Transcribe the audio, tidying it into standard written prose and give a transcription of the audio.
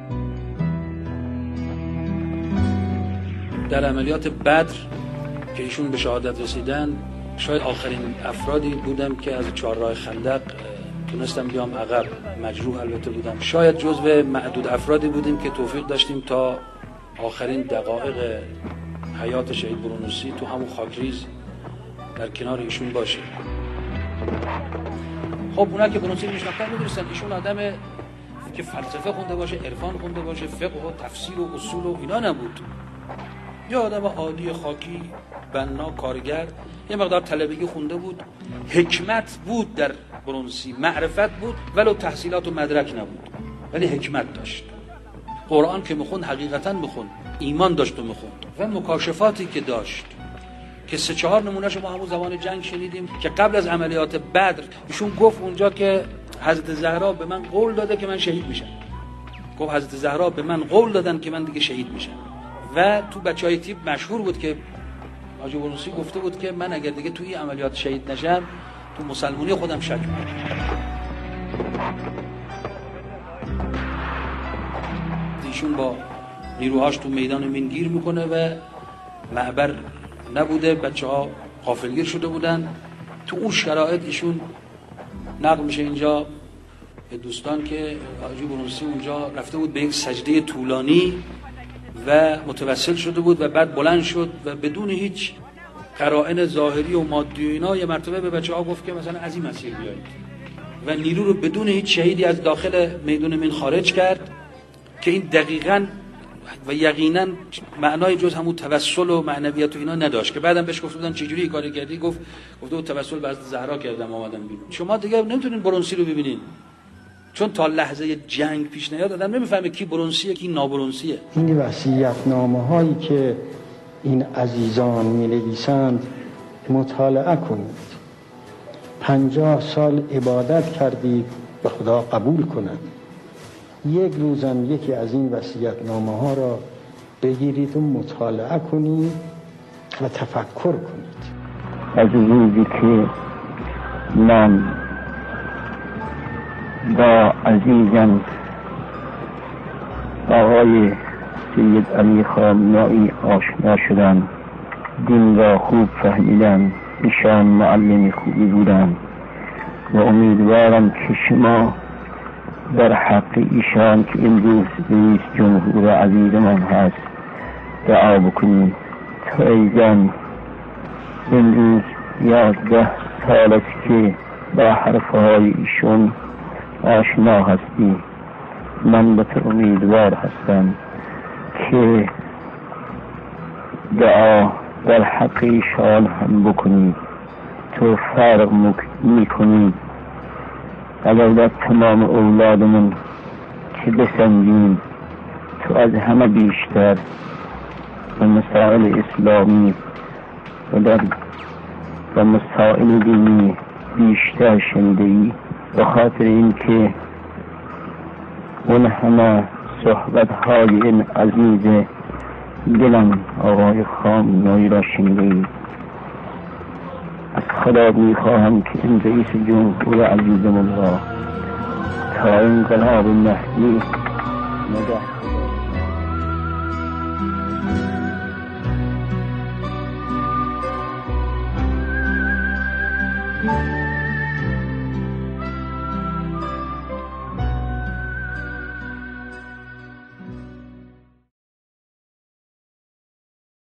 در عملیات بدر که ایشون به شهادت رسیدن، شاید آخرین افرادی بودم که از چهارراه خندق تونستم بیام عقب. مجروح البته بودم. شاید جزو معدود افرادی بودیم که توفیق داشتیم تا آخرین دقایق حیات شهید برونوسی تو همون خاکریز در کنار ایشون باشیم. خب اونا که برونوسی میشناختن میدونستن ایشون آدم که فلسفه خونده باشه، عرفان خونده باشه، فقه و تفسیر و اصول و اینا نبود. یا آدم عادی خاکی، بنا، کارگر، یه مقدار طلبگی خونده بود. حکمت بود در برونوسی، معرفت بود ولو تحصیلات و مدرک نبود، ولی حکمت داشت. قرآن که میخوند حقیقتا میخوند، ایمان داشت و میخوند، و مکاشفاتی که داشت که 3-4 نمونهشو ما همون زمان جنگ شنیدیم که قبل از عملیات بدر ایشون گفت اونجا که حضرت زهرا به من قول داده که من شهید میشم. گفت حضرت زهرا به من قول دادن که من دیگه شهید میشم. و تو بچهای تیپ مشهور بود که حاجی برونوسی گفته بود که من اگر دیگه توی عملیات شهید نشم تو مسلمانی خودم شک میکنم. ایشون با نیروهاش تو میدان مین گیر میکنه و معبر نبوده، بچه‌ها غافلگیر شده بودن. تو اون شرایط ایشون نقل میشه اینجا به دوستان که حاجی برونوسی اونجا رفته بود به یک سجده طولانی و متوسل شده بود و بعد بلند شد و بدون هیچ قرائن ظاهری و مادی و اینا یه مرتبه به بچه‌ها گفت که مثلا از این مسیر بیایید و نیرو رو بدون هیچ شهیدی از داخل میدان مین خارج کرد که این دقیقاً و یقینا معنای جز همون توسل و معنویت و اینا نداشت. که بعدم بهش گفت بودن چجوری این کارو کردی؟ گفته بود توسل به حضرت زهرا کردم اومدم بیرون. شما دیگه نمیتونین برونسی رو ببینین، چون تا لحظه جنگ پیش نیاد آدم نمیفهمه کی برونسیه کی نابرونسیه. این وصیت‌نامه‌هایی که این عزیزان می‌نویسند مطالعه کنید. 50 سال عبادت کردید به خدا قبول کند. یک روزم یکی از این وصیت‌نامه‌ها را بگیرید و مطالعه کنید و تفکر کنید. از روزی که من با عزیزم آقای سید علی خامنه‌ای آشنا شدم، دین را خوب فهمیدم، ایشان معلم خوبی بودند و امیدوارم که شما در حق ایشان که امروز رئیس جمهور عزیزمان هست دعا بکنید تا ایزن امروز 11 سال است که با حرفهای ایشون آشنا هستی. من به تو امیدوار هستم که دعا در حق ایشان هم بکنید. تو فرق میکنید اگر در تمام اولادمون که بسندیم تو از همه بیشتر به مسائل اسلامی و مسائل دینی بیشتر شنیده‌ای، به خاطر این که اون همه صحبت‌های این عزیز دلم آقای خامنه‌ای را شنیده‌ای. از خدا میخواهم که این رئیس جمهور عزیزم را تا انقلاب مهدی نگه